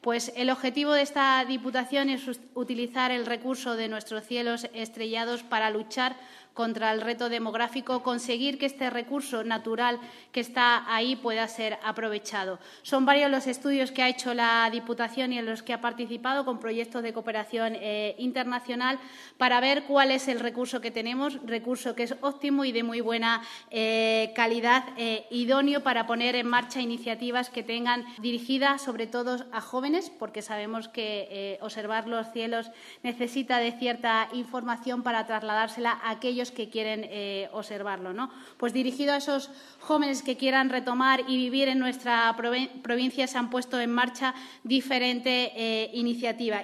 Pues el objetivo de esta Diputación es utilizar el recurso de nuestros cielos estrellados para luchar contra el reto demográfico, conseguir que este recurso natural que está ahí pueda ser aprovechado. Son varios los estudios que ha hecho la Diputación y en los que ha participado con proyectos de cooperación internacional para ver cuál es el recurso que tenemos, recurso que es óptimo y de muy buena calidad, idóneo para poner en marcha iniciativas que tengan dirigidas sobre todo a jóvenes, porque sabemos que observar los cielos necesita de cierta información para trasladársela a aquellos que quieren observarlo, ¿no? Pues dirigido a esos jóvenes que quieran retomar y vivir en nuestra provincia se han puesto en marcha diferentes iniciativas.